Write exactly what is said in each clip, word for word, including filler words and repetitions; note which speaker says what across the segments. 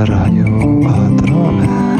Speaker 1: Радіо Адромет.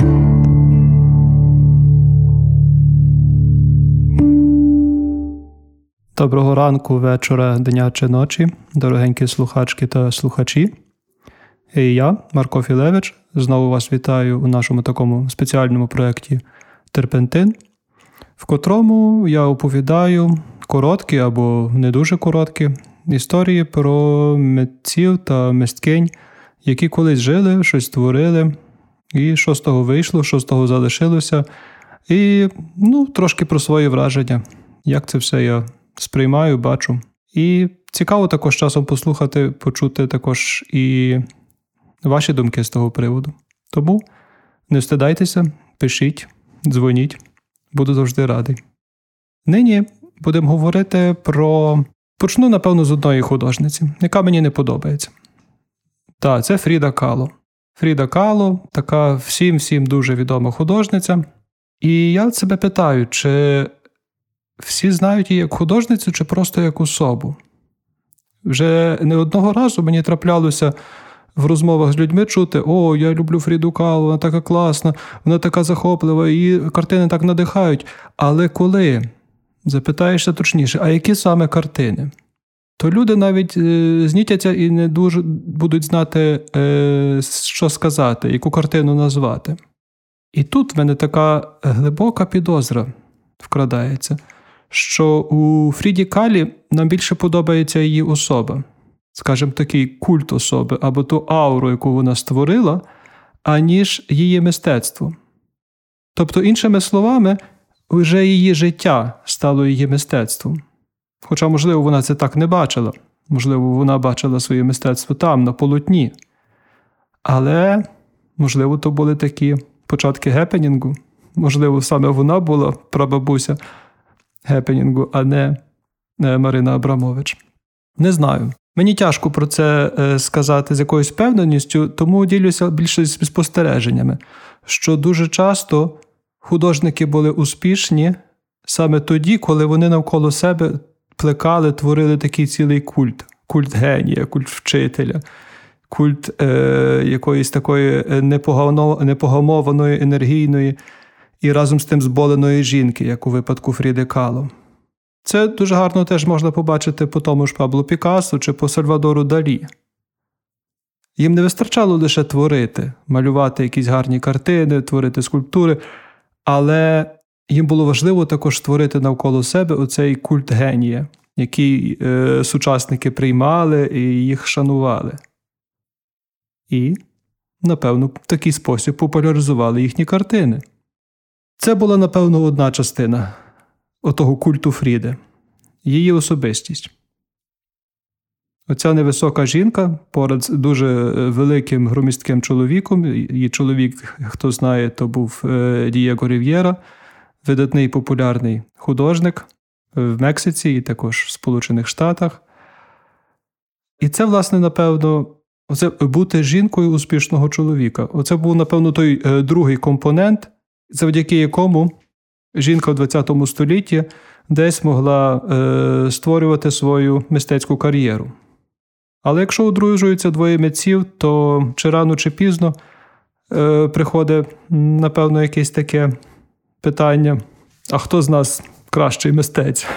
Speaker 1: Доброго ранку, вечора, дня чи ночі, дорогенькі слухачки та слухачі. І я, Марко Філевич, знову вас вітаю у нашому такому спеціальному проєкті «Терпентин», в котрому я оповідаю короткі або не дуже короткі історії про митців та мисткинь, які колись жили, щось творили, і що з того вийшло, що з того залишилося, і ну, трошки про свої враження, як це все я сприймаю, бачу. І цікаво також часом послухати, почути також і ваші думки з того приводу. Тому не встидайтеся, пишіть, дзвоніть, буду завжди радий. Нині будемо говорити про... Почну, напевно, з одної художниці, яка мені не подобається. Так, це Фріда Кало. Фріда Кало, така всім-всім дуже відома художниця. І я себе питаю, чи всі знають її як художницю, чи просто як особу? Вже не одного разу мені траплялося в розмовах з людьми чути: «О, я люблю Фріду Кало, вона така класна, вона така захоплива, її картини так надихають». Але коли запитаєшся точніше, а які саме картини? То люди навіть е, знітяться і не дуже будуть знати, е, що сказати, яку картину назвати. І тут в мене така глибока підозра вкрадається, що у Фріді Калі нам більше подобається її особа, скажімо, такий культ особи, або ту ауру, яку вона створила, аніж її мистецтво. Тобто, іншими словами, вже її життя стало її мистецтвом. Хоча, можливо, вона це так не бачила. Можливо, вона бачила своє мистецтво там, на полотні. Але, можливо, то були такі початки гепенінгу. Можливо, саме вона була прабабуся гепенінгу, а не Марина Абрамович. Не знаю. Мені тяжко про це сказати з якоюсь впевненістю, тому ділюся більше спостереженнями, що дуже часто художники були успішні саме тоді, коли вони навколо себе плекали, творили такий цілий культ. Культ генія, культ вчителя, культ е, якоїсь такої непогамованої, енергійної і разом з тим зболеної жінки, як у випадку Фріди Кало. Це дуже гарно теж можна побачити по тому ж Паблу Пікассо чи по Сальвадору Далі. Їм не вистачало лише творити, малювати якісь гарні картини, творити скульптури, але їм було важливо також створити навколо себе оцей культ генія, який е, сучасники приймали і їх шанували. І, напевно, в такий спосіб популяризували їхні картини. Це була, напевно, одна частина отого культу Фріди. Її особистість. Оця невисока жінка поряд з дуже великим громістким чоловіком. Її чоловік, хто знає, то був Дієго Рів'єра, видатний популярний художник в Мексиці і також в Сполучених Штатах. І це, власне, напевно, оце бути жінкою успішного чоловіка. Оце був, напевно, той е, другий компонент, завдяки якому жінка в ХХ столітті десь могла е, створювати свою мистецьку кар'єру. Але якщо одружуються двоє митців, то чи рано, чи пізно е, приходить, напевно, якесь таке питання: а хто з нас кращий мистець?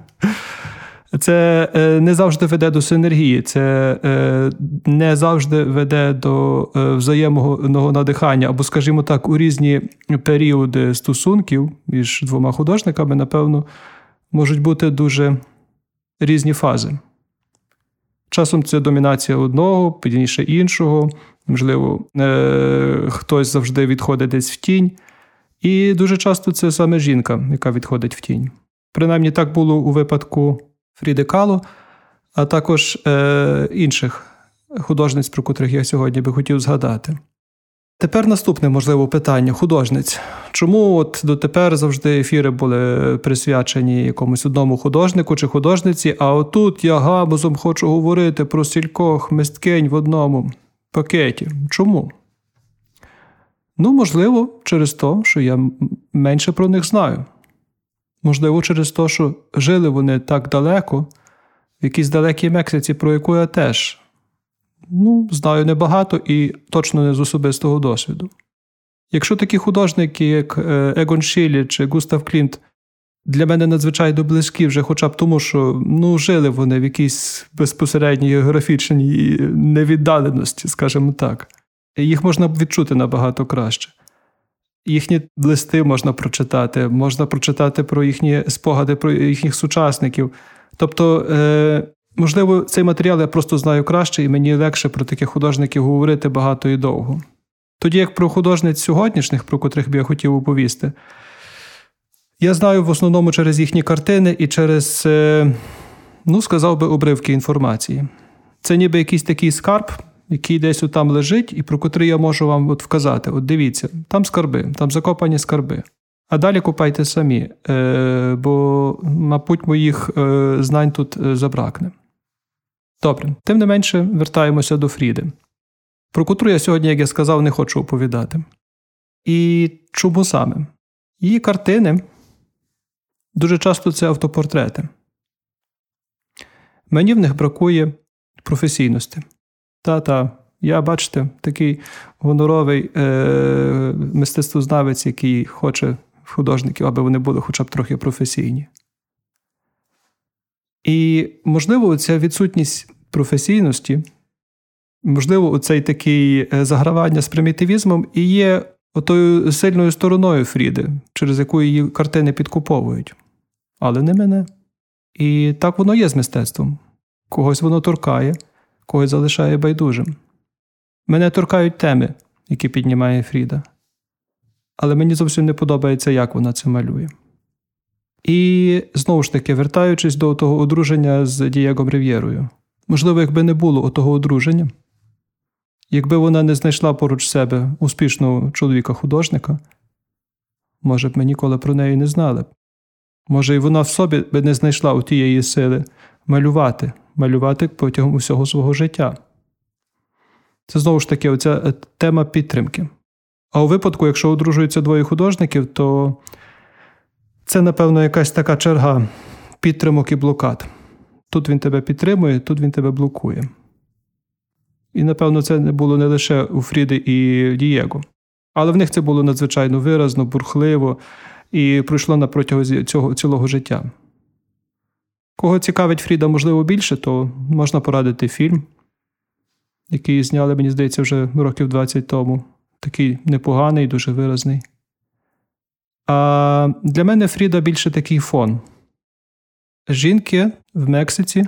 Speaker 1: Це е, не завжди веде до синергії, це е, не завжди веде до е, взаємного надихання, або, скажімо так, у різні періоди стосунків між двома художниками, напевно, можуть бути дуже різні фази. Часом це домінація одного, пізніше іншого, можливо, е, хтось завжди відходить десь в тінь, і дуже часто це саме жінка, яка відходить в тінь. Принаймні так було у випадку Фріди Кало, а також е, інших художниць, про котрих я сьогодні би хотів згадати. Тепер наступне, можливо, питання художниць. Чому от дотепер завжди ефіри були присвячені якомусь одному художнику чи художниці, а отут я гамузом хочу говорити про стількох мисткинь в одному пакеті? Чому? Ну, можливо, через те, що я менше про них знаю. Можливо, через те, що жили вони так далеко, в якійсь далекій Мексиці, про яку я теж Ну, знаю небагато і точно не з особистого досвіду. Якщо такі художники, як Егон Шіллі чи Густав Клімт, для мене надзвичайно близькі вже хоча б тому, що ну, жили вони в якійсь безпосередній географічній невіддаленості, скажімо так. Їх можна відчути набагато краще. Їхні листи можна прочитати, можна прочитати про їхні спогади, про їхніх сучасників. Тобто, е, можливо, цей матеріал я просто знаю краще, і мені легше про таких художників говорити багато і довго. Тоді як про художниць сьогоднішніх, про котрих би я хотів оповісти, я знаю в основному через їхні картини і через, е, ну, сказав би, обривки інформації. Це ніби якийсь такий скарб, який десь отам лежить, і про котрий я можу вам от вказати. От дивіться, там скарби, там закопані скарби. А далі купайте самі, е, бо, мабуть, моїх е, знань тут е, забракне. Добре, тим не менше, вертаємося до Фріди, про котру я сьогодні, як я сказав, не хочу оповідати. І чому саме? Її картини дуже часто це автопортрети. Мені в них бракує професійності. Та-та, я, бачите, такий гоноровий е- мистецтвознавець, який хоче художників, аби вони були хоча б трохи професійні. І, можливо, ця відсутність професійності, можливо, оцей такий загравання з примітивізмом і є отою сильною стороною Фріди, через яку її картини підкуповують. Але не мене. І так воно є з мистецтвом. Когось воно торкає, когось залишає байдужим. Мене торкають теми, які піднімає Фріда. Але мені зовсім не подобається, як вона це малює. І, знову ж таки, вертаючись до того одруження з Дієгом Рів'єрою. Можливо, якби не було того одруження, якби вона не знайшла поруч себе успішного чоловіка-художника, може б ми ніколи про неї не знали. Може, і вона в собі би не знайшла у тієї сили малювати, малювати протягом усього свого життя. Це, знову ж таки, оця тема підтримки. А у випадку, якщо одружуються двоє художників, то це, напевно, якась така черга підтримок і блокад. Тут він тебе підтримує, тут він тебе блокує. І, напевно, це не було не лише у Фріди і Дієго. Але в них це було надзвичайно виразно, бурхливо і пройшло на протягом цього цілого життя. Кого цікавить Фріда, можливо, більше, то можна порадити фільм, який зняли, мені здається, вже років двадцять тому. Такий непоганий, дуже виразний. А для мене Фріда більше такий фон. Жінки в Мексиці,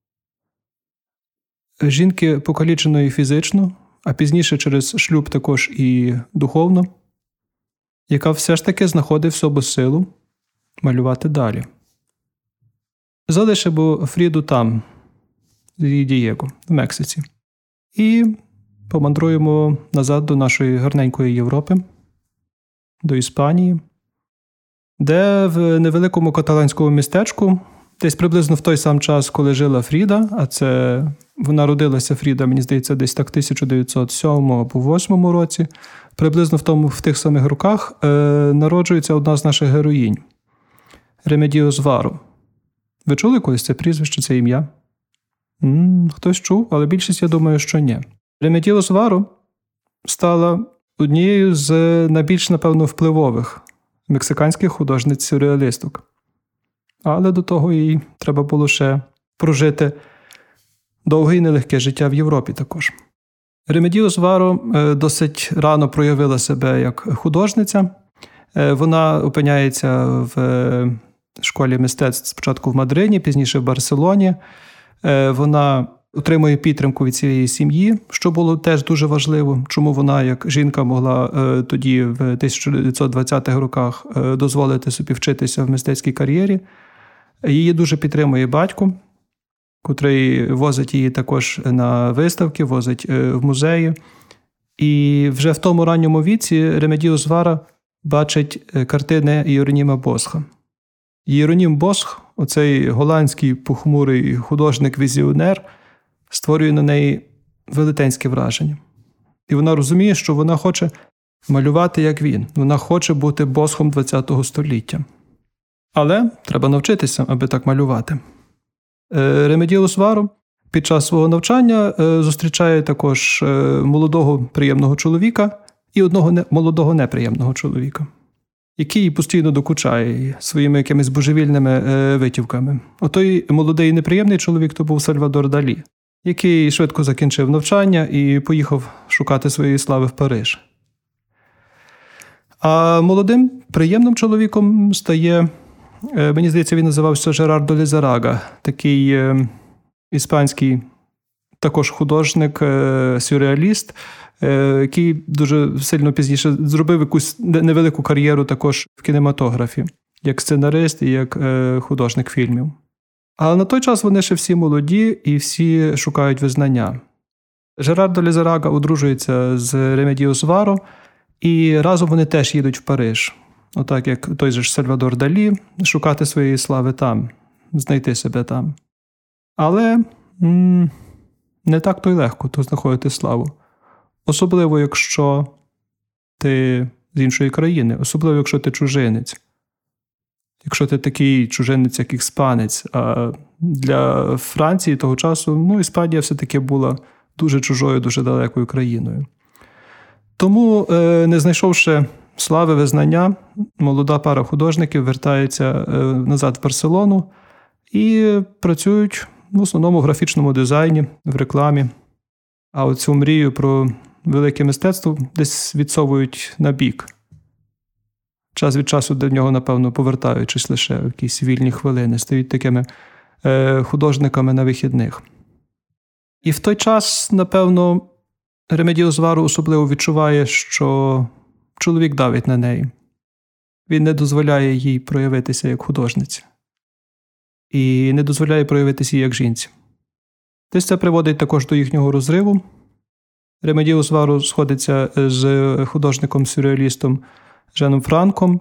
Speaker 1: жінки покаліченої фізично, а пізніше через шлюб також і духовно, яка все ж таки знаходить в собі силу малювати далі. Залишимо Фріду там, з її Дієго, в Мексиці. І помандруємо назад до нашої гарненької Європи, до Іспанії, де в невеликому каталанському містечку, десь приблизно в той сам час, коли жила Фріда, а це вона родилася, Фріда, мені здається, десь так тисяча дев'ятсот сьомому або восьмому році, приблизно в, тому, в тих самих роках е, народжується одна з наших героїнь – Ремедіос Варо. Ви чули колись це прізвище, це ім'я? М-м, хтось чув, але більшість, я думаю, що ні. Ремедіос Варо стала однією з найбільш, напевно, впливових мексиканських художниць-сюрреалісток. Але до того їй треба було ще прожити довге і нелегке життя в Європі також. Ремедіос Варо досить рано проявила себе як художниця. Вона опиняється в школі мистецтв спочатку в Мадриді, пізніше в Барселоні. Вона отримує підтримку від цієї сім'ї, що було теж дуже важливо. Чому вона, як жінка, могла тоді в тисяча дев'ятсот двадцятих роках дозволити собі вчитися в мистецькій кар'єрі. Її дуже підтримує батько, котрий возить її також на виставки, возить в музеї. І вже в тому ранньому віці Ремедіос Варо бачить картини Іероніма Босха. Іеронім Босх, оцей голландський похмурий художник-візіонер, створює на неї велетенське враження. І вона розуміє, що вона хоче малювати, як він. Вона хоче бути Босхом ХХ століття. Але треба навчитися, аби так малювати. Ремедіос Варо Під час свого навчання зустрічає також молодого приємного чоловіка і одного молодого неприємного чоловіка, який постійно докучає своїми якимись божевільними витівками. Отой молодий і неприємний чоловік то був Сальвадор Далі, який швидко закінчив навчання і поїхав шукати своєї слави в Париж. А молодим, приємним чоловіком стає, мені здається, він називався Жерардо Лізарага, такий іспанський також художник, сюрреаліст, який дуже сильно пізніше зробив якусь невелику кар'єру також в кінематографі, як сценарист і як художник фільмів. Але на той час вони ще всі молоді і всі шукають визнання. Жерардо Лізарага одружується з Ремедіос Варо, і разом вони теж їдуть в Париж. Отак, як той же ж Сальвадор Далі, шукати своєї слави там, знайти себе там. Але м- не так то й легко тут знаходити славу. Особливо, якщо ти з іншої країни, особливо, якщо ти чужинець. Якщо ти такий чужинець, як іспанець. А для Франції того часу, ну, Іспанія все-таки була дуже чужою, дуже далекою країною. Тому, не знайшовши слави, визнання, молода пара художників вертається назад в Барселону і працюють в основному в графічному дизайні, в рекламі. А оцю мрію про велике мистецтво десь відсовують на бік. Час від часу до нього, напевно, повертаючись лише в якісь вільні хвилини, стають такими художниками на вихідних. І в той час, напевно, Ремедіос Варо особливо відчуває, що чоловік давить на неї. Він не дозволяє їй проявитися як художниці. І не дозволяє проявитися їй як жінці. Десь це приводить також до їхнього розриву. Ремедіос Варо сходиться з художником-сюрреалістом Женом Франком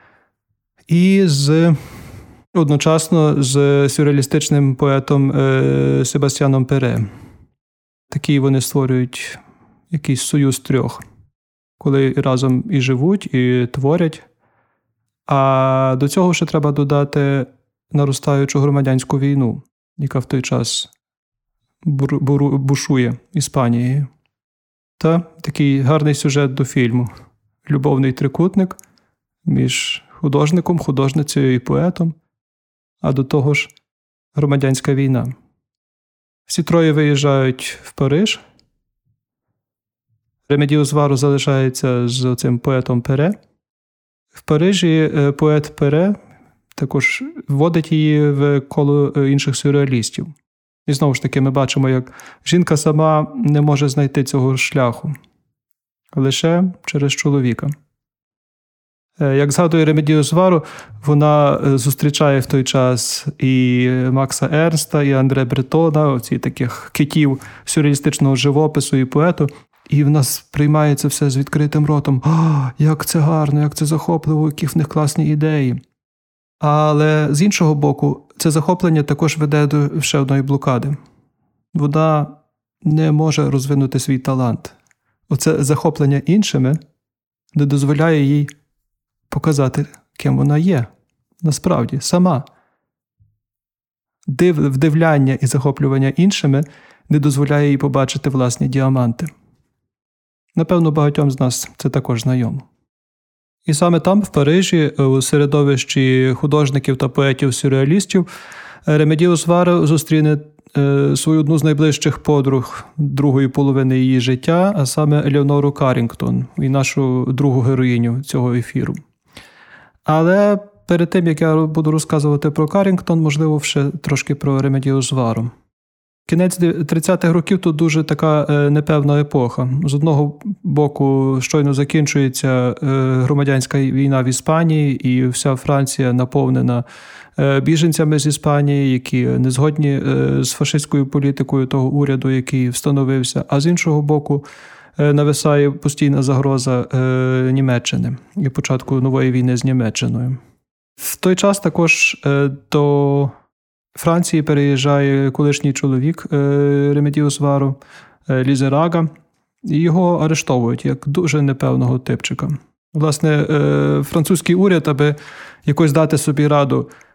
Speaker 1: і з, одночасно з сюрреалістичним поетом Себастьяном Пере. Такий вони створюють якийсь союз трьох, коли разом і живуть, і творять. А до цього ще треба додати наростаючу громадянську війну, яка в той час бушує Іспанією. Та такий гарний сюжет до фільму. Любовний трикутник між художником, художницею і поетом, а до того ж громадянська війна. Всі троє виїжджають в Париж. Ремедіос Варо залишається з цим поетом Пере. В Парижі поет Пере також вводить її в коло інших сюрреалістів. І знову ж таки ми бачимо, як жінка сама не може знайти цього шляху. Лише через чоловіка. Як згадує Ремедіос Варо, вона зустрічає в той час і Макса Ернста, і Андре Бретона, оці таких китів сюрреалістичного живопису і поету, і в нас приймає це все з відкритим ротом. «О, як це гарно, як це захопливо, які в них класні ідеї». Але з іншого боку, це захоплення також веде до ще одної блокади. Вона не може розвинути свій талант. Оце захоплення іншими не дозволяє їй показати, ким вона є. Насправді, сама. Див, вдивляння і захоплювання іншими не дозволяє їй побачити власні діаманти. Напевно, багатьом з нас це також знайомо. І саме там, в Парижі, у середовищі художників та поетів-сюрреалістів, Ремедіос Варо зустріне свою одну з найближчих подруг другої половини її життя, а саме Елеонору Каррінгтон, і нашу другу героїню цього ефіру. Але перед тим, як я буду розказувати про Каррінгтон, можливо, ще трошки про Ремедіос Варо. Кінець тридцятих років – тут дуже така непевна епоха. З одного боку, щойно закінчується громадянська війна в Іспанії, і вся Франція наповнена біженцями з Іспанії, які не згодні з фашистською політикою того уряду, який встановився. А з іншого боку, нависає постійна загроза Німеччини і початку нової війни з Німеччиною. В той час також до Франції переїжджає колишній чоловік Ремедіос Варо, Лізарага, і його арештовують як дуже непевного типчика. Власне, французький уряд, аби якось дати собі раду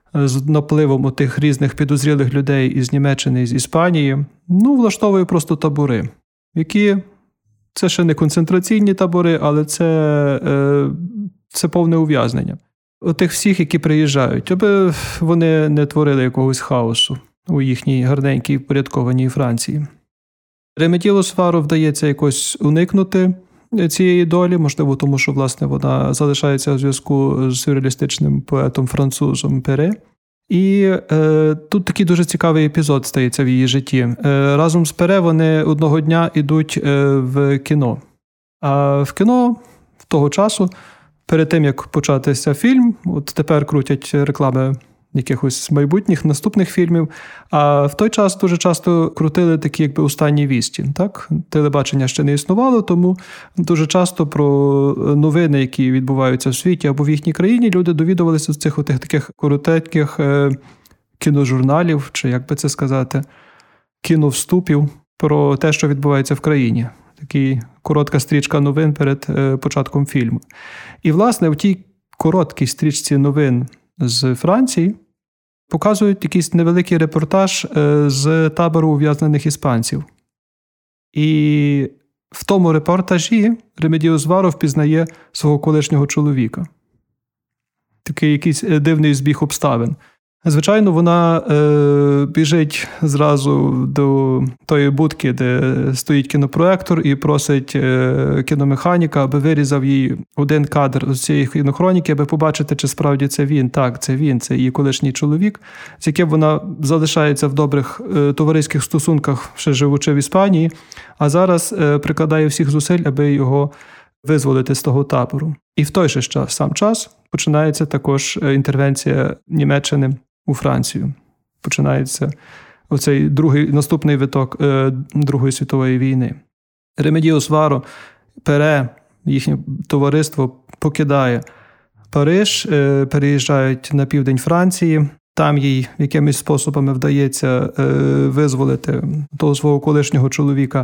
Speaker 1: з напливом тих різних підозрілих людей із Німеччини, з Іспанії, ну, влаштовує просто табори, які, це ще не концентраційні табори, але це, е, це повне ув'язнення. Отих всіх, які приїжджають, аби вони не творили якогось хаосу у їхній гарненькій, впорядкованій Франції. Ремеділу Свару вдається якось уникнути цієї долі, можливо, тому що, власне, вона залишається у зв'язку з сюрреалістичним поетом-французом Пере. І е, тут такий дуже цікавий епізод стається в її житті. Е, разом з Пере вони одного дня йдуть е, в кіно. А в кіно в того часу, перед тим, як початися фільм, от тепер крутять реклами якихось майбутніх наступних фільмів, а в той час дуже часто крутили такі якби останні вісті. Так? Телебачення ще не існувало, тому дуже часто про новини, які відбуваються в світі або в їхній країні, люди довідувалися з цих отих таких коротеньких е, кіножурналів, чи як би це сказати, кіновступів про те, що відбувається в країні. Такий коротка стрічка новин перед е, початком фільму. І, власне, в тій короткій стрічці новин з Франції показують якийсь невеликий репортаж з табору ув'язнених іспанців. І в тому репортажі Ремедіус Варо впізнає свого колишнього чоловіка. Такий якийсь дивний збіг обставин. Звичайно, вона е, біжить зразу до тої будки, де стоїть кінопроектор, і просить е, кіномеханіка, аби вирізав їй один кадр з цієї кінохроніки, аби побачити, чи справді це він. Так, це він, це її колишній чоловік, з яким вона залишається в добрих е, товариських стосунках, ще живучи в Іспанії, а зараз е, прикладає всіх зусиль, аби його визволити з того табору. І в той же час, сам час починається також інтервенція Німеччини у Францію. Починається оцей другий, наступний виток е, Другої світової війни. Ремедіус Варо, Пере, їхнє товариство покидає Париж, е, переїжджають на південь Франції. Там їй якимись способами вдається е, визволити того свого колишнього чоловіка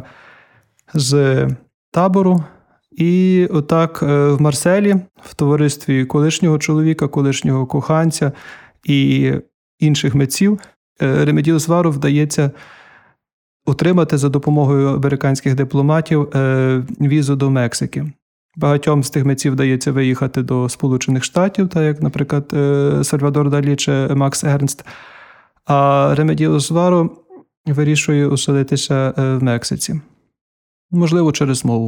Speaker 1: з табору. І отак в Марселі, в товаристві колишнього чоловіка, колишнього коханця і інших митців, Ремедіус Варо вдається отримати за допомогою американських дипломатів візу до Мексики. Багатьом з тих митців вдається виїхати до Сполучених Штатів, так як, наприклад, Сальвадор Далі чи Макс Ернст. А Ремедіус Варо вирішує оселитися в Мексиці. Можливо, через мову.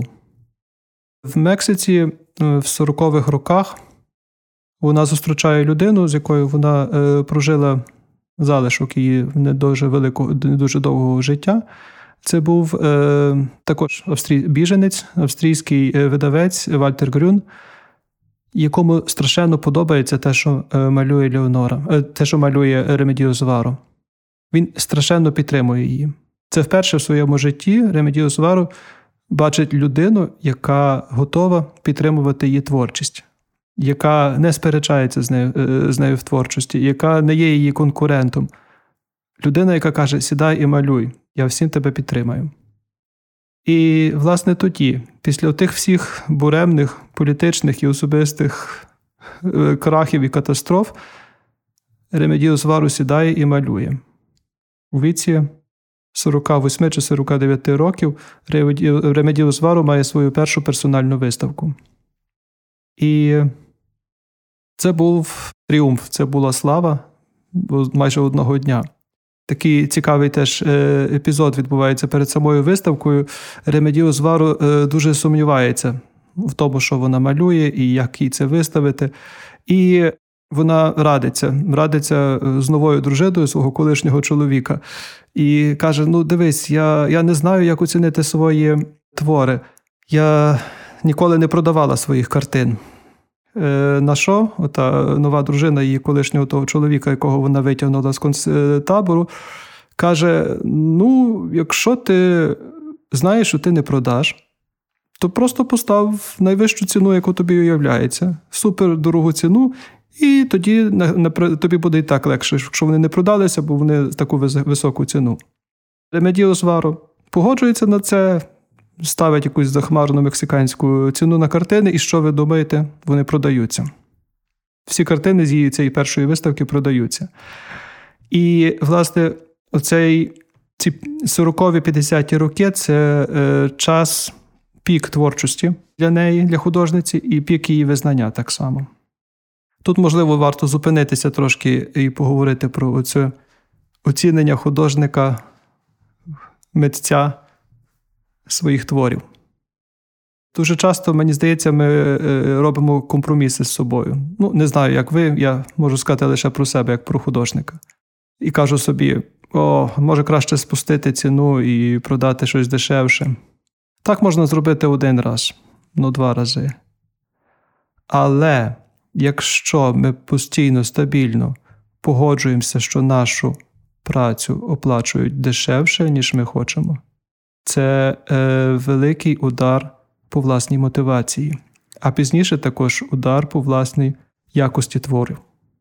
Speaker 1: В Мексиці в сорокових роках вона зустрічає людину, з якою вона е, прожила залишок її не дуже великого, не дуже довгого життя. Це був е, також австрій... біженець, австрійський видавець Вальтер Грюн, якому страшенно подобається те, що малює Леонора, е, те, що малює Ремедіус Варо. Він страшенно підтримує її. Це вперше в своєму житті Ремедіус Варо бачить людину, яка готова підтримувати її творчість, яка не сперечається з нею, з нею в творчості, яка не є її конкурентом. Людина, яка каже: «Сідай і малюй, я всім тебе підтримаю». І, власне, тоді, після тих всіх буремних політичних і особистих крахів і катастроф, Ремедіус Варо сідає і малює. У віці сорок вісім чи сорок дев'ять років Ремедіус Варо має свою першу персональну виставку. І це був тріумф, це була слава майже одного дня. Такий цікавий теж епізод відбувається перед самою виставкою. Ремедіус Варо дуже сумнівається в тому, що вона малює і як їй це виставити. І вона радиться, радиться з новою дружиною свого колишнього чоловіка. І каже: «Ну, дивись, я, я не знаю, як оцінити свої твори. Я ніколи не продавала своїх картин». Е, на що ота нова дружина її колишнього того чоловіка, якого вона витягнула з концтабору, каже: «Ну, якщо ти знаєш, що ти не продаш, то просто постав найвищу ціну, яку тобі уявляється. Супер дорогу ціну, і тоді на, на, тобі буде і так легше, якщо вони не продалися, бо вони таку високу ціну». Ремедіус Варо погоджується на це, ставить якусь захмарну мексиканську ціну на картини, і що ви думаєте? Вони продаються. всі картини з її цієї першої виставки продаються. І, власне, оцей, ці сорокові-п'ятдесяті роки – це е, час, пік творчості для неї, для художниці, і пік її визнання так само. Тут, можливо, варто зупинитися трошки і поговорити про оце оцінення художника, митця своїх творів. Дуже часто, мені здається, ми робимо компроміси з собою. Ну, не знаю, як ви, я можу сказати лише про себе, як про художника. І кажу собі, о, може краще спустити ціну і продати щось дешевше. Так можна зробити один раз, ну два рази. Але якщо ми постійно, стабільно погоджуємося, що нашу працю оплачують дешевше, ніж ми хочемо, це е, великий удар по власній мотивації, а пізніше також удар по власній якості творів.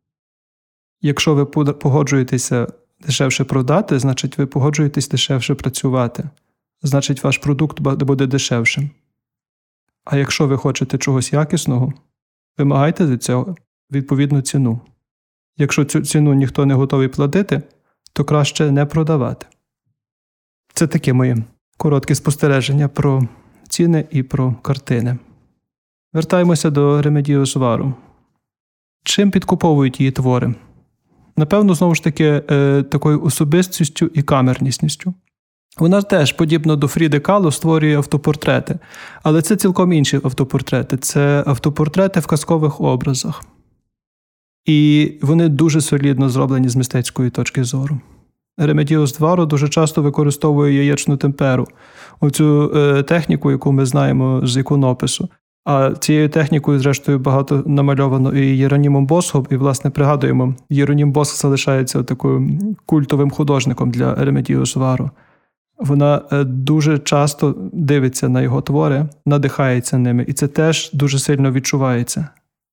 Speaker 1: Якщо ви погоджуєтеся дешевше продати, значить ви погоджуєтесь дешевше працювати. Значить ваш продукт буде дешевшим. А якщо ви хочете чогось якісного, вимагайте за цього відповідну ціну. Якщо цю ціну ніхто не готовий платити, то краще не продавати. Це таке моє коротке спостереження про ціни і про картини. Вертаємося до Ремедіус Вару. Чим підкуповують її твори? Напевно, знову ж таки, е, такою особистістю і камернісністю. Вона теж, подібно до Фріди Кало, створює автопортрети. Але це цілком інші автопортрети. Це автопортрети в казкових образах. І вони дуже солідно зроблені з мистецької точки зору. Ремедіус Вару дуже часто використовує яєчну темперу. Оцю е, техніку, яку ми знаємо з іконопису. А цією технікою, зрештою, багато намальовано і Єронімом Босхом. І, власне, пригадуємо, Єронім Босх залишається таким культовим художником для Ремедіус Вару. Вона дуже часто дивиться на його твори, надихається ними. І це теж дуже сильно відчувається.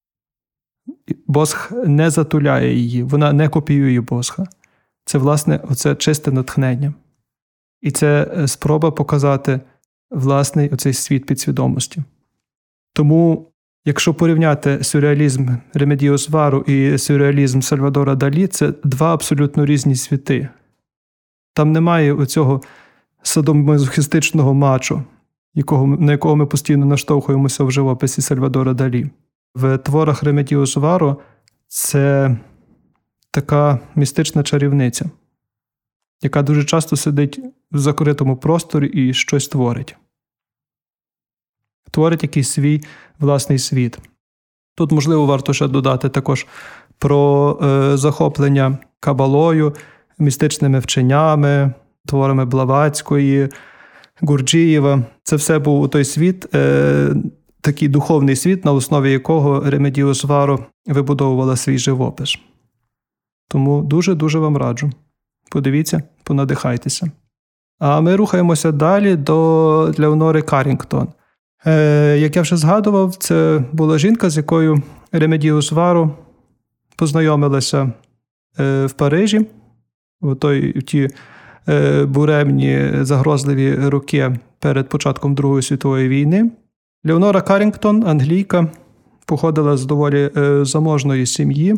Speaker 1: Босх не затуляє її, вона не копіює Босха. Це, власне, оце чисте натхнення. І це спроба показати власний оцей світ підсвідомості. Тому, якщо порівняти сюрреалізм Ремедіус Вару і сюрреалізм Сальвадора Далі, це два абсолютно різні світи. Там немає оцього садомазохістичного мачо, якого, на якого ми постійно наштовхуємося в живописі Сальвадора Далі. В творах Ремедіус Вару це така містична чарівниця, яка дуже часто сидить в закритому просторі і щось творить. Творить якийсь свій власний світ. Тут, можливо, варто ще додати також про е, захоплення кабалою, містичними вченнями, творами Блаватської, Гурджієва. Це все був той світ, е, такий духовний світ, на основі якого Ремедіус Вару вибудовувала свій живопис. Тому дуже-дуже вам раджу. Подивіться, понадихайтеся. А ми рухаємося далі до Леонори Каррінгтон. Е, як я вже згадував, це була жінка, з якою Ремедіус Вару познайомилася е, в Парижі, в, той, в ті е, буремні, загрозливі роки перед початком Другої світової війни. Леонора Каррінгтон, англійка, походила з доволі е, заможної сім'ї,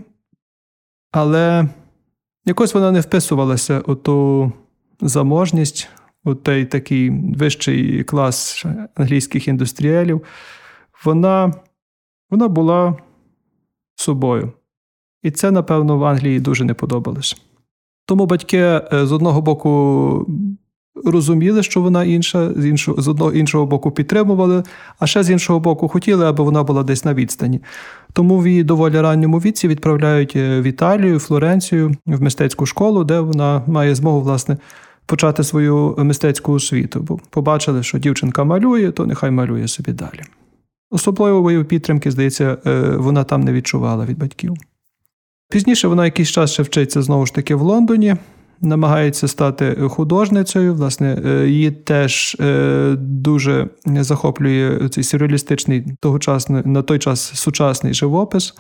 Speaker 1: але якось вона не вписувалася у ту заможність, у той такий вищий клас англійських індустріалів. Вона, вона була собою. І це, напевно, в Англії дуже не подобалось. Тому батьки з одного боку розуміли, що вона інша, з іншого, з одного іншого боку підтримували, а ще з іншого боку хотіли, аби вона була десь на відстані. Тому в її доволі ранньому віці відправляють в Італію, Флоренцію, в мистецьку школу, де вона має змогу, власне, почати свою мистецьку освіту. Бо побачили, що дівчинка малює, то нехай малює собі далі. Особливої підтримки, здається, вона там не відчувала від батьків. Пізніше вона якийсь час ще вчиться знову ж таки в Лондоні, намагається стати художницею. Власне, її теж дуже захоплює цей сюрреалістичний тогочасний, на той час сучасний живопис.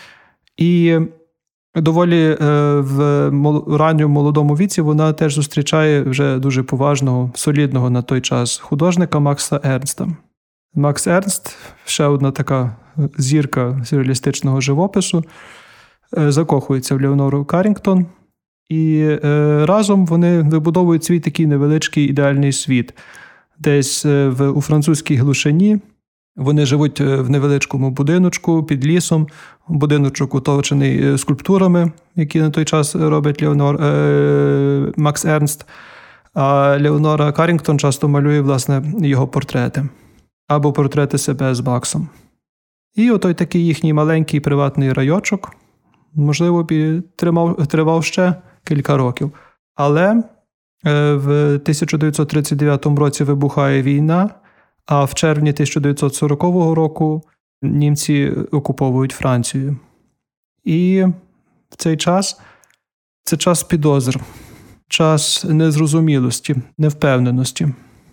Speaker 1: І доволі в ранньому молодому віці вона теж зустрічає вже дуже поважного, солідного на той час художника Макса Ернста. Макс Ернст – ще одна така зірка сюрреалістичного живопису, закохується в Леонору Каррінгтон. І разом вони вибудовують свій такий невеличкий ідеальний світ. Десь в, у французькій глушині вони живуть в невеличкому будиночку під лісом. Будиночок оточений скульптурами, які на той час робить Леонор, е, Макс Ернст. А Леонора Каррінгтон часто малює, власне, його портрети. Або портрети себе з Максом. І отой такий їхній маленький приватний райочок, можливо, тримав, тривав ще кілька років. Але в тисяча дев'ятсот тридцять дев'ятому році вибухає війна, а в червні тисяча дев'ятсот сорокового року німці окуповують Францію. І в цей час це час підозр, час незрозумілості, невпевненості.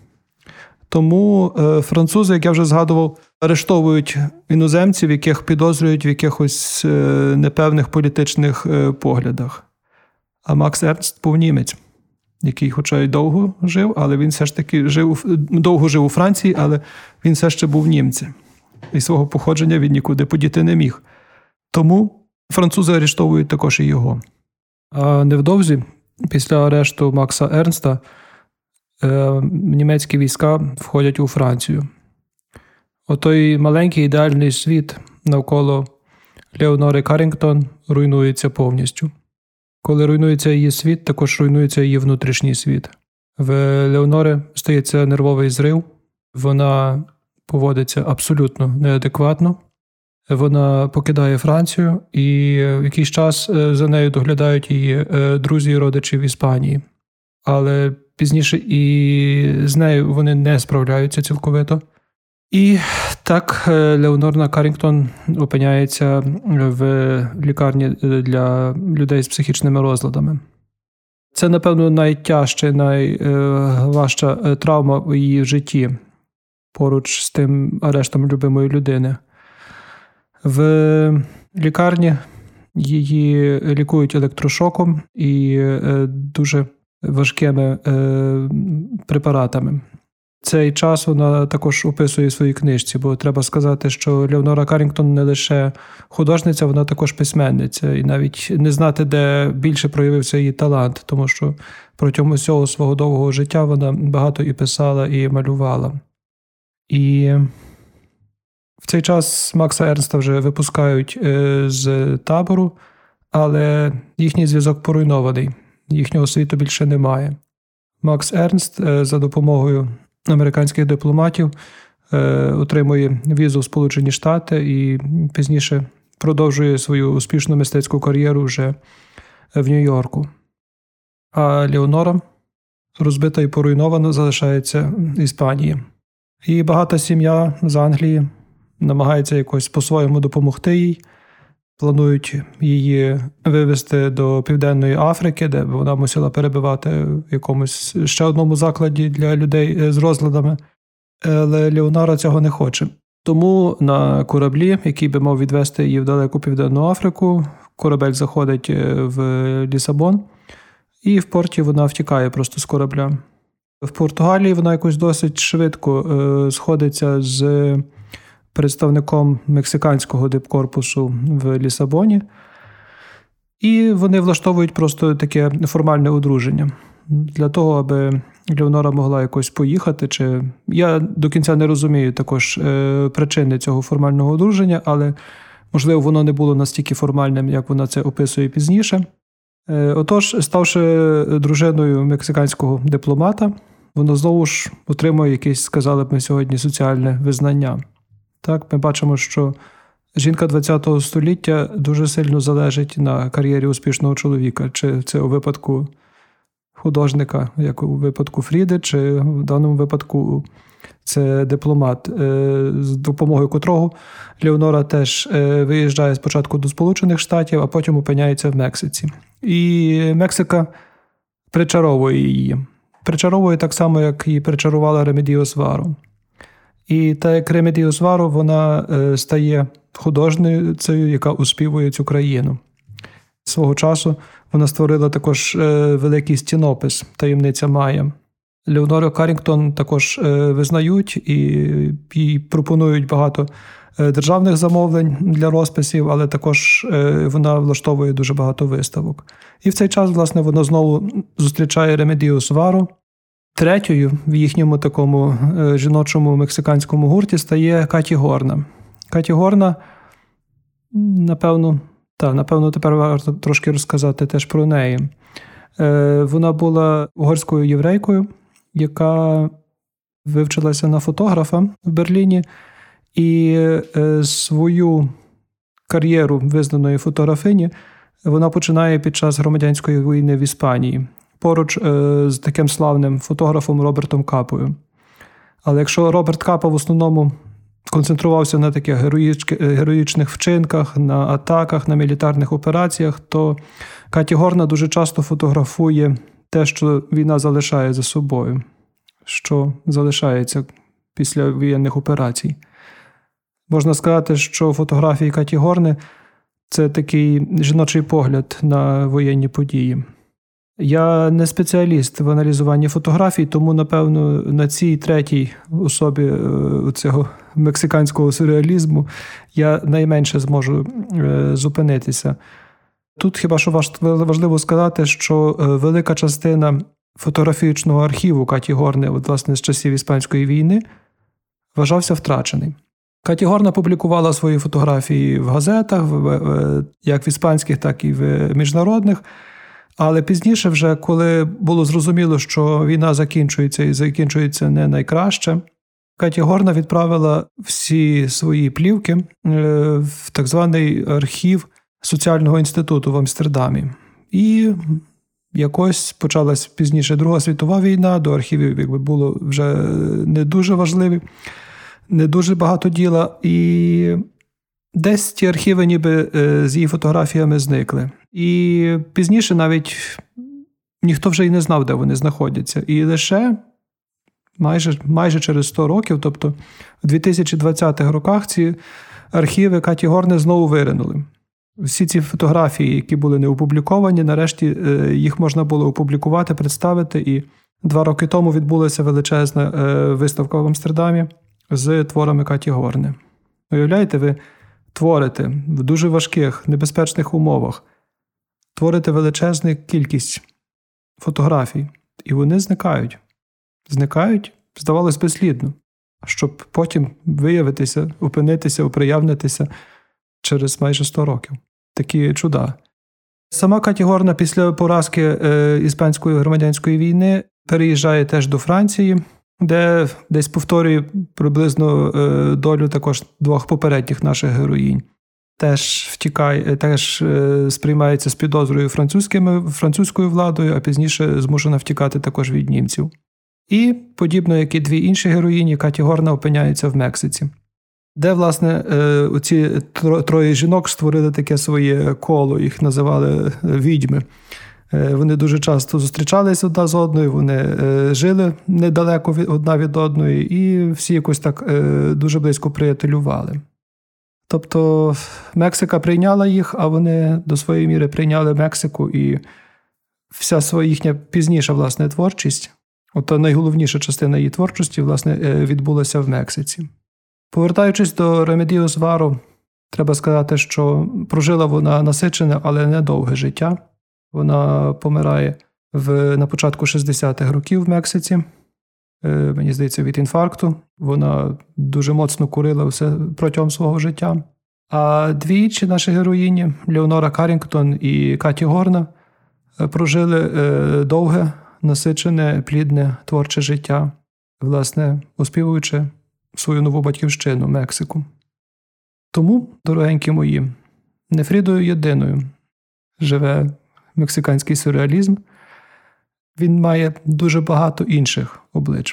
Speaker 1: Тому французи, як я вже згадував, арештовують іноземців, яких підозрюють в якихось непевних політичних поглядах. А Макс Ернст був німець, який хоча й довго жив, але він все ж таки жив, довго жив у Франції, але він все ще був німцем. І свого походження він нікуди подіти не міг. Тому французи арештовують також і його. А невдовзі, після арешту Макса Ернста, німецькі війська входять у Францію. Отой маленький ідеальний світ навколо Леонори Каррінгтон руйнується повністю. Коли руйнується її світ, також руйнується її внутрішній світ. В Леонори стається нервовий зрив, вона поводиться абсолютно неадекватно, вона покидає Францію, і в якийсь час за нею доглядають її друзі і родичі в Іспанії. Але пізніше і з нею вони не справляються цілковито. І так Леонора Каррінгтон опиняється в лікарні для людей з психічними розладами. Це, напевно, найтяжча, найважча травма в її житті, поруч з тим арештом любимої людини. В лікарні її лікують електрошоком і дуже важкими препаратами. Цей час вона також описує в своїй книжці, бо треба сказати, що Леонора Каррінгтон не лише художниця, вона також письменниця. І навіть не знати, де більше проявився її талант, тому що протягом усього свого довгого життя вона багато і писала, і малювала. І в цей час Макса Ернста вже випускають з табору, але їхній зв'язок поруйнований, їхнього світу більше немає. Макс Ернст за допомогою американських дипломатів отримує візу в Сполучені Штати і пізніше продовжує свою успішну мистецьку кар'єру вже в Нью-Йорку. А Леонора, розбита і поруйнована, залишається в Іспанії. Її багата сім'я з Англії намагається якось по-своєму допомогти їй. Планують її вивезти до Південної Африки, де вона мусила перебувати в якомусь ще одному закладі для людей з розладами. Але Леонора цього не хоче. Тому на кораблі, який би мав відвезти її в далеку Південну Африку, корабель заходить в Лісабон, і в порті вона втікає просто з корабля. В Португалії вона якось досить швидко сходиться з представником мексиканського дипкорпусу в Лісабоні. І вони влаштовують просто таке формальне одруження. Для того, аби Леонора могла якось поїхати. Чи... Я до кінця не розумію також е, причини цього формального одруження, але, можливо, воно не було настільки формальним, як вона це описує пізніше. Е, отож, ставши дружиною мексиканського дипломата, вона знову ж отримує якесь, сказали б ми сьогодні, соціальне визнання. Так, ми бачимо, що жінка ХХ століття дуже сильно залежить на кар'єрі успішного чоловіка. Чи це у випадку художника, як у випадку Фріди, чи в даному випадку це дипломат, з допомогою котрого Леонора теж виїжджає спочатку до Сполучених Штатів, а потім опиняється в Мексиці. І Мексика причаровує її. Причаровує так само, як її причарувала Ремедіос Варо. І так як Ремедіос Варо, вона стає художницею, яка оспівує цю країну. Свого часу вона створила також великий стінопис «Таємниця Майя». Леонору Каррінгтон також визнають і, і пропонують багато державних замовлень для розписів, але також вона влаштовує дуже багато виставок. І в цей час, власне, вона знову зустрічає Ремедіус Вару. Третьою в їхньому такому жіночому мексиканському гурті стає Каті Горна. Каті Горна, напевно, та, напевно, тепер варто трошки розказати теж про неї. Вона була угорською єврейкою, яка вивчилася на фотографа в Берліні і свою кар'єру визнаної фотографині вона починає під час громадянської війни в Іспанії, поруч з таким славним фотографом Робертом Капою. Але якщо Роберт Капа в основному концентрувався на таких героїчних вчинках, на атаках, на мілітарних операціях, то Каті Горна дуже часто фотографує те, що війна залишає за собою, що залишається після воєнних операцій. Можна сказати, що фотографії Каті Горни – це такий жіночий погляд на воєнні події. Я не спеціаліст в аналізуванні фотографій, тому, напевно, на цій третій особі цього мексиканського сюрреалізму я найменше зможу зупинитися. Тут хіба що важливо сказати, що велика частина фотографічного архіву Каті Горни, от, власне, з часів Іспанської війни, вважався втрачений. Каті Горна публікувала свої фотографії в газетах, як в іспанських, так і в міжнародних. Але пізніше вже, коли було зрозуміло, що війна закінчується і закінчується не найкраще, Каті Горна відправила всі свої плівки в так званий архів Соціального інституту в Амстердамі. І якось почалась пізніше Друга світова війна, до архівів якби було вже не дуже важливі, не дуже багато діла. І десь ті архіви ніби з її фотографіями зникли. І пізніше навіть ніхто вже й не знав, де вони знаходяться. І лише майже, майже через сто років, тобто в дві тисячі двадцятих роках, ці архіви Каті Горни знову виринули. Всі ці фотографії, які були не опубліковані, нарешті їх можна було опублікувати, представити. І два роки тому відбулася величезна виставка в Амстердамі з творами Каті Горни. Уявляєте, ви творите в дуже важких, небезпечних умовах, творите величезну кількість фотографій, і вони зникають. Зникають, здавалось, безслідно, щоб потім виявитися, опинитися, оприявнитися через майже сто років. Такі чуда. Сама Каті Горна після поразки е, Іспанської громадянської війни переїжджає теж до Франції, де десь повторює приблизно е, долю також двох попередніх наших героїнь. Теж втікає, теж е, сприймається з підозрою французькими, французькою владою, а пізніше змушена втікати також від німців. І, подібно як і дві інші героїні, Каті Горна опиняється в Мексиці, де, власне, ці троє жінок створили таке своє коло, їх називали відьми. Вони дуже часто зустрічалися одна з одною, вони жили недалеко одна від одної і всі якось так дуже близько приятелювали. Тобто Мексика прийняла їх, а вони до своєї міри прийняли Мексику, і вся своя їхня пізніша, власне, творчість, от найголовніша частина її творчості, власне, відбулася в Мексиці. Повертаючись до Ремедіус Вару, треба сказати, що прожила вона насичене, але недовге життя. Вона помирає в, на початку шістдесятих років в Мексиці, е, мені здається, від інфаркту. Вона дуже моцно курила все протягом свого життя. А двічі наші героїні, Леонора Каррінгтон і Каті Горна, прожили е, довге, насичене, плідне, творче життя, власне, оспівуючи свою нову батьківщину – Мексику. Тому, дорогенькі мої, не Фрідою єдиною живе мексиканський сюрреалізм. Він має дуже багато інших облич.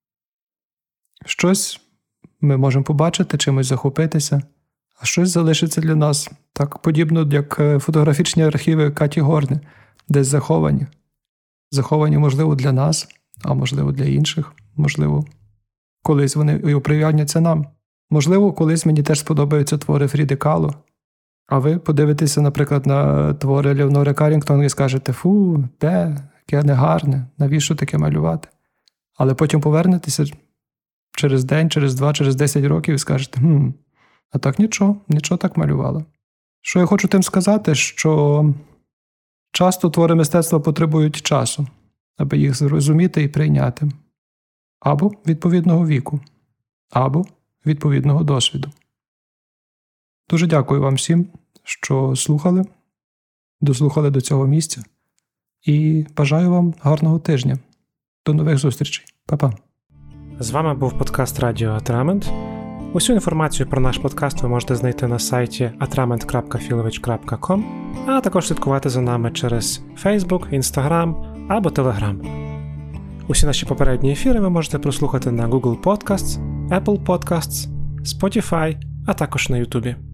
Speaker 1: Щось ми можемо побачити, чимось захопитися, а щось залишиться для нас, так подібно, як фотографічні архіви Каті Горни, десь заховані. Заховані, можливо, для нас, а можливо, для інших, можливо, колись вони і оприяняться нам. Можливо, колись мені теж сподобаються твори Фріди Кало, а ви подивитеся, наприклад, на твори Леонори Каррінгтон і скажете: «Фу, те, яке негарне, навіщо таке малювати?» Але потім повернетеся через день, через два, через десять років і скажете, хм, а так нічого, нічого так малювала. Що я хочу тим сказати, що часто твори мистецтва потребують часу, аби їх зрозуміти і прийняти. Або відповідного віку, або відповідного досвіду. Дуже дякую вам всім, що слухали, дослухали до цього місця. І бажаю вам гарного тижня. До нових зустрічей. Па-па.
Speaker 2: З вами був подкаст Радіо Атрамент. Усю інформацію про наш подкаст ви можете знайти на сайті атрament крапка філович крапка ком, а також слідкувати за нами через Facebook, Instagram або Telegram. Усі наші попередні ефіри ви можете прослухати на Google Podcasts, Apple Podcasts, Spotify, а також на YouTube.